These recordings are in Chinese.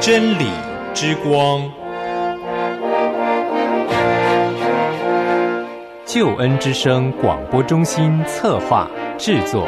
真理之光，救恩之声广播中心策划制作。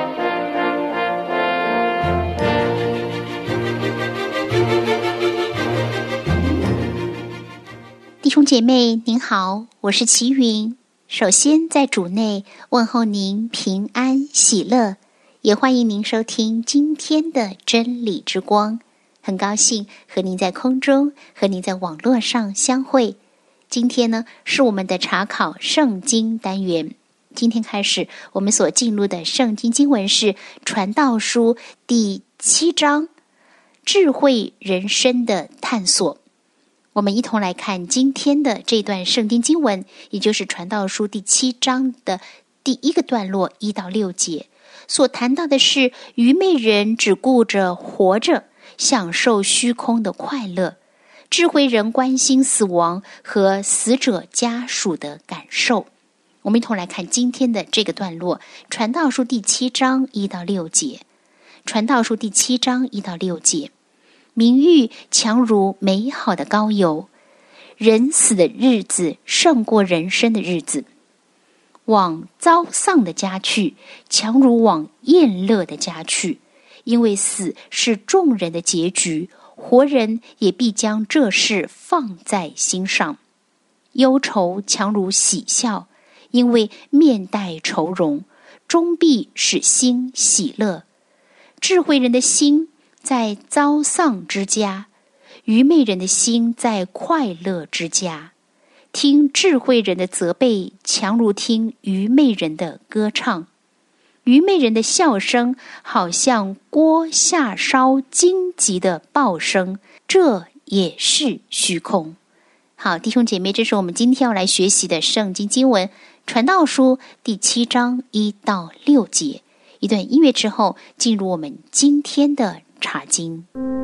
弟兄姐妹您好，我是齐云。首先在主内问候您平安喜乐，也欢迎您收听今天的真理之光。很高兴和您在空中和您在网络上相会。今天呢是我们的查考圣经单元。今天开始我们所进入的圣经经文是传道书第7章，智慧人生的探索。我们一同来看今天的这段圣经经文，也就是传道书第7章的第1个段落1到6节，所谈到的是愚昧人只顾着活着，享受虚空的快乐，智慧人关心死亡和死者家属的感受。我们一同来看今天的这个段落，传道书第7章1到6节。传道书第7章1到6节，名誉强如美好的膏油，人死的日子胜过人生的日子。往遭丧的家去，强如往宴乐的家去，因为死是众人的结局，活人也必将这事放在心上。忧愁强如喜笑，因为面带愁容，终必使心喜乐。智慧人的心在遭丧之家，愚昧人的心在快乐之家。听智慧人的责备，强如听愚昧人的歌唱。愚昧人的笑声好像锅下烧荆棘的爆声，这也是虚空。好，弟兄姐妹，这是我们今天要来学习的圣经经文，传道书第7章1到6节。一段音乐之后，进入我们今天的查经。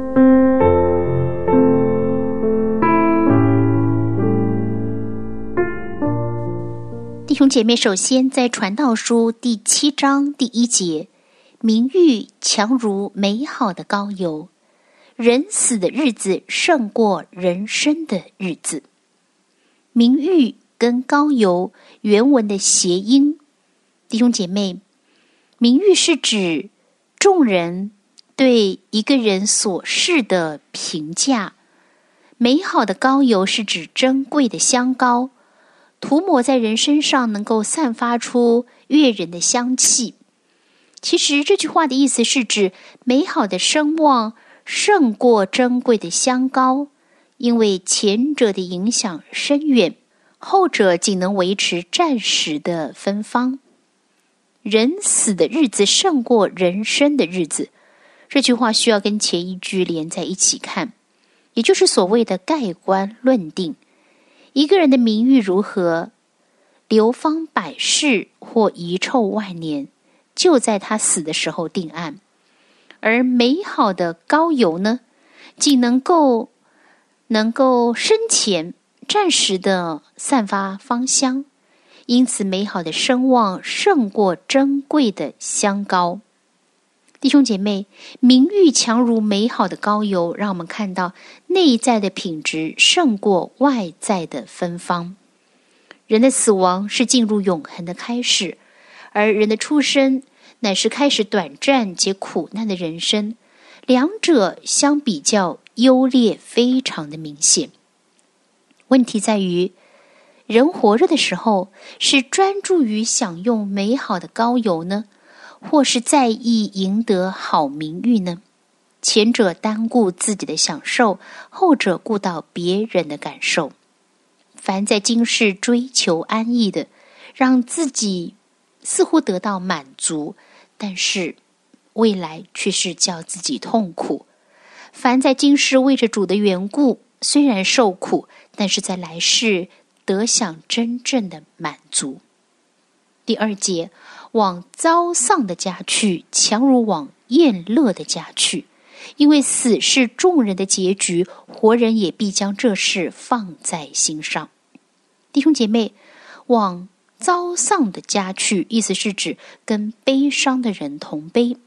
弟兄姐妹，首先在传道书第7章第1节，名誉强如美好的膏油，人死的日子胜过人生的日子。名誉跟膏油原文的谐音，弟兄姐妹，名誉是指众人对一个人所事的评价，美好的膏油是指珍贵的香膏，涂抹在人身上能够散发出悦人的香气。其实这句话的意思是指美好的声望胜过珍贵的香膏，因为前者的影响深远，后者仅能维持暂时的芬芳。人死的日子胜过人生的日子，这句话需要跟前一句连在一起看，也就是所谓的盖棺论定。一个人的名誉如何，流芳百世或遗臭万年，就在他死的时候定案。而美好的膏油呢，既能够生前暂时的散发芳香，因此美好的声望胜过珍贵的香膏。弟兄姐妹，名誉强如美好的膏油，让我们看到内在的品质胜过外在的芬芳。人的死亡是进入永恒的开始，而人的出生乃是开始短暂且苦难的人生，两者相比较优劣非常的明显。问题在于，人活着的时候是专注于享用美好的膏油呢，或是在意赢得好名誉呢？前者单顾自己的享受，后者顾到别人的感受。凡在今世追求安逸的，让自己似乎得到满足，但是未来却是叫自己痛苦。凡在今世为着主的缘故，虽然受苦，但是在来世得享真正的满足。第2节，往遭丧的家去，强如往宴乐的家去，因为死是众人的结局，活人也必将这事放在心上。弟兄姐妹，往遭丧的家去，意思是指跟悲伤的人同悲。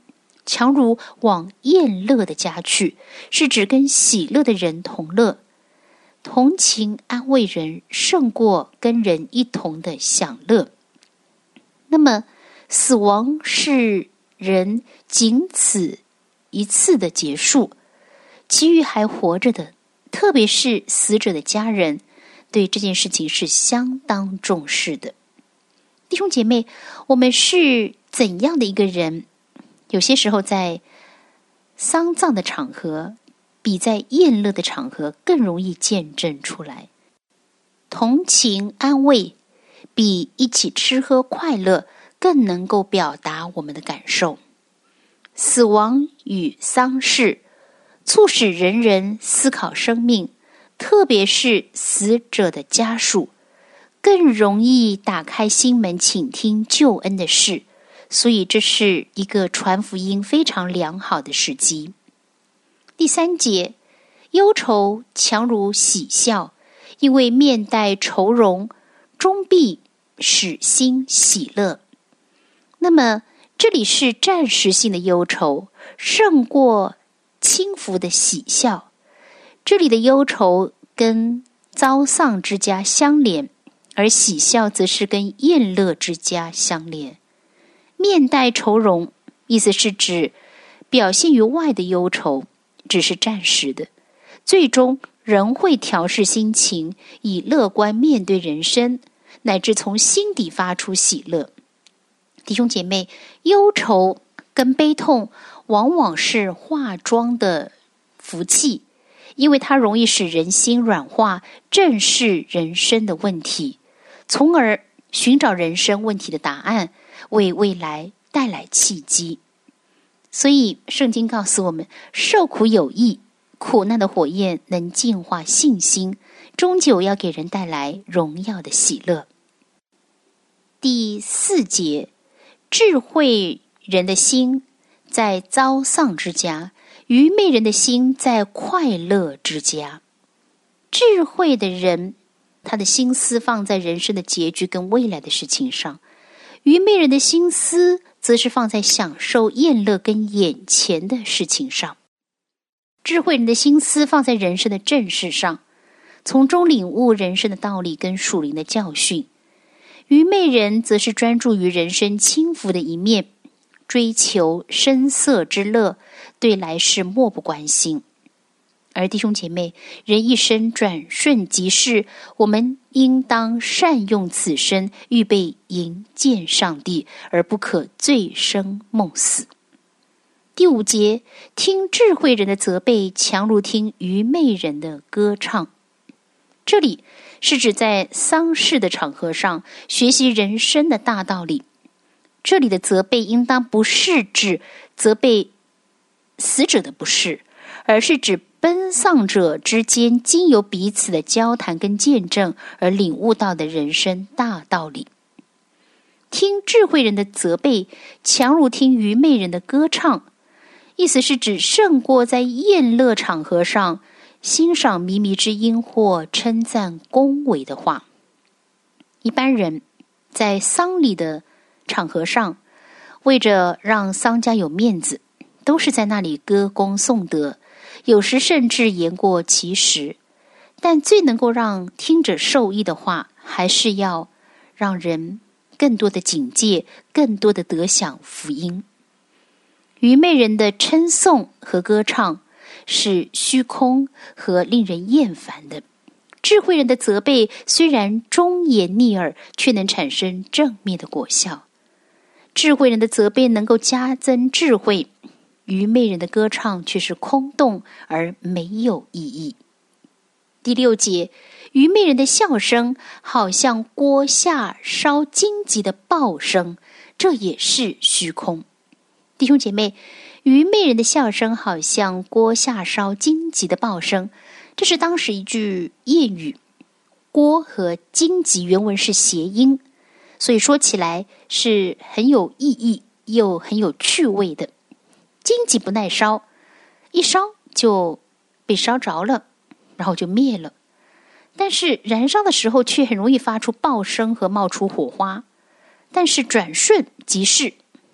强如往宴乐的家去，是指跟喜乐的人同乐。同情安慰人胜过跟人一同的享乐。那么死亡是人仅此一次的结束，其余还活着的，特别是死者的家人，对这件事情是相当重视的。弟兄姐妹，我们是怎样的一个人？有些时候在丧葬的场合比在宴乐的场合更容易见证出来。同情安慰比一起吃喝快乐更能够表达我们的感受。死亡与丧事促使人人思考生命，特别是死者的家属，更容易打开心门倾听救恩的事，所以这是一个传福音非常良好的时机。第3节，忧愁强如喜笑，因为面带愁容，终必使心喜乐。那么这里是暂时性的忧愁，胜过轻浮的喜笑。这里的忧愁跟遭丧之家相连，而喜笑则是跟宴乐之家相连。面带愁容，意思是指表现于外的忧愁只是暂时的，最终仍会调试心情，以乐观面对人生，乃至从心底发出喜乐。弟兄姐妹，忧愁跟悲痛往往是化妆的福气，因为它容易使人心软化，正视人生的问题，从而寻找人生问题的答案，为未来带来契机。所以圣经告诉我们，受苦有益，苦难的火焰能净化信心，终究要给人带来荣耀的喜乐。第4节，智慧人的心在遭丧之家，愚昧人的心在快乐之家。智慧的人，他的心思放在人生的结局跟未来的事情上，愚昧人的心思则是放在享受宴乐跟眼前的事情上。智慧人的心思放在人生的正事上，从中领悟人生的道理跟属灵的教训。愚昧人则是专注于人生轻浮的一面，追求声色之乐，对来世漠不关心。而弟兄姐妹，人一生转瞬即逝，我们应当善用此生，预备迎见上帝，而不可醉生梦死。第5节，听智慧人的责备，强如听愚昧人的歌唱。这里是指在丧事的场合上学习人生的大道理。这里的责备应当不是指责备死者的不是，而是指奔丧者之间经由彼此的交谈跟见证而领悟到的人生大道理。听智慧人的责备，强如听愚昧人的歌唱，意思是指胜过在宴乐场合上欣赏靡靡之音或称赞恭维的话。一般人在丧礼的场合上，为着让丧家有面子，都是在那里歌功颂德，有时甚至言过其实。但最能够让听者受益的话，还是要让人更多的警戒，更多的得享福音。愚昧人的称颂和歌唱是虚空和令人厌烦的，智慧人的责备虽然忠言逆耳，却能产生正面的果效。智慧人的责备能够加增智慧，愚昧人的歌唱却是空洞而没有意义。第6节，愚昧人的笑声好像锅下烧荆棘的爆声，这也是虚空。弟兄姐妹，愚昧人的笑声好像锅下烧荆棘的爆声，这是当时一句谚语。锅和荆棘原文是谐音，所以说起来是很有意义又很有趣味的。荆棘不耐烧，一烧就被烧着了，然后就灭了。但是燃烧的时候却很容易发出爆声和冒出火花，但是转瞬即逝。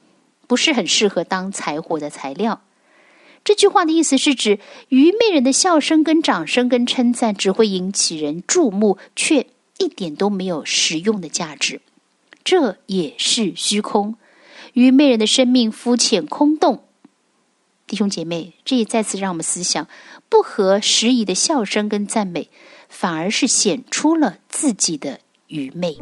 不是很适合当柴火的材料。这句话的意思是指愚昧人的笑声跟掌声跟称赞只会引起人注目，却一点都没有实用的价值。这也是虚空，愚昧人的生命肤浅空洞。弟兄姐妹，这也再次让我们思想，不合时宜的笑声跟赞美，反而是显出了自己的愚昧。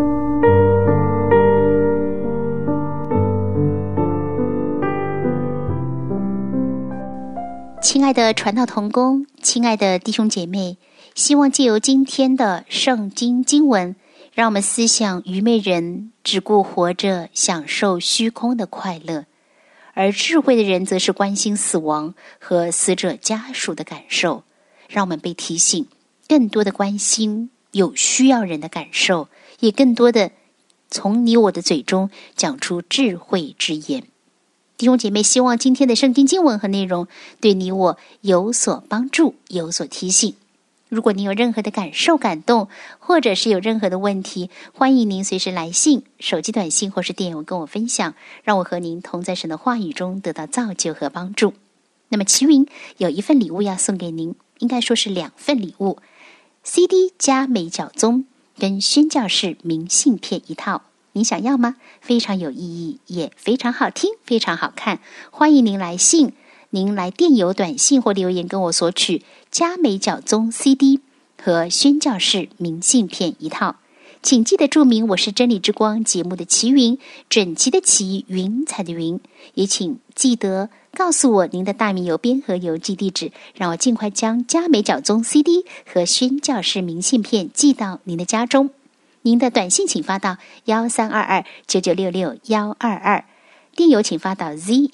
亲爱的传道同工，亲爱的弟兄姐妹，希望借由今天的圣经经文，让我们思想愚昧人只顾活着享受虚空的快乐，而智慧的人则是关心死亡和死者家属的感受。让我们被提醒更多的关心有需要人的感受，也更多的从你我的嘴中讲出智慧之言。弟兄姐妹，希望今天的圣经经文和内容对你我有所帮助，有所提醒。如果你有任何的感受感动，或者是有任何的问题，欢迎您随时来信、手机短信或是电邮跟我分享，让我和您同在神的话语中得到造就和帮助。那么齐云有一份礼物要送给您，应该说是2份礼物， CD 加美角宗跟宣教士明信片1套，您想要吗？非常有意义，也非常好听，非常好看。欢迎您来信，您来电邮短信或留言跟我索取嘉美角宗 CD 和宣教士明信片1套。请记得注明我是真理之光节目的齐云，整齐的齐，云彩的云。也请记得告诉我您的大名邮编和邮寄地址，让我尽快将嘉美角宗 CD 和宣教士明信片寄到您的家中。您的短信请发到132299662122，电邮请发到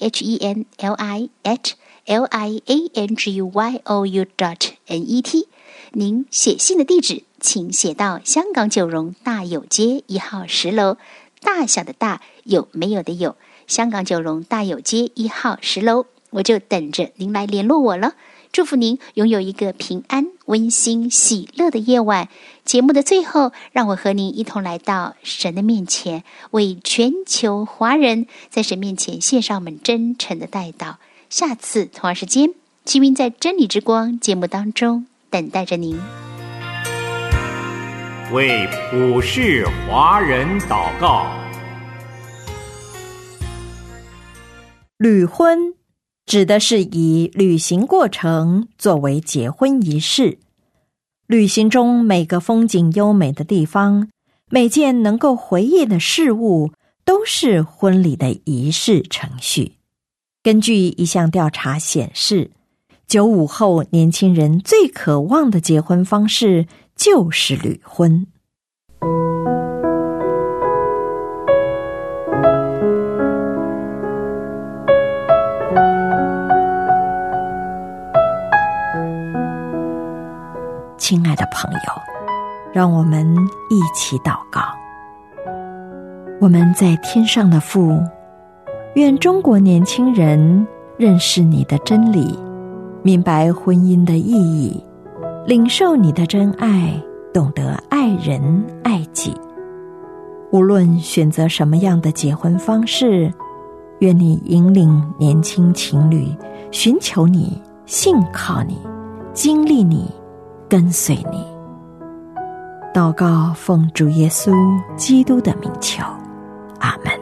zhenli@lianguyu.net。 您写信的地址请写到香港九龙大有街1号10楼，大小的大，有没有的有，香港九龙大有街1号10楼，我就等着您来联络我了。祝福您拥有一个平安、温馨、喜乐的夜晚。节目的最后，让我和您一同来到神的面前，为全球华人在神面前献上我们真诚的代祷。下次同样时间，齐云在真理之光节目当中等待着您。 为普世华人祷告。 履婚指的是以旅行过程作为结婚仪式，旅行中每个风景优美的地方，每件能够回忆的事物，都是婚礼的仪式程序。根据一项调查显示，95后年轻人最渴望的结婚方式就是履婚。亲爱的朋友，让我们一起祷告。我们在天上的父，愿中国年轻人认识你的真理，明白婚姻的意义，领受你的真爱，懂得爱人爱己。无论选择什么样的结婚方式，愿你引领年轻情侣寻求你，信靠你，经历你，跟随你。祷告奉主耶稣基督的名求，阿们。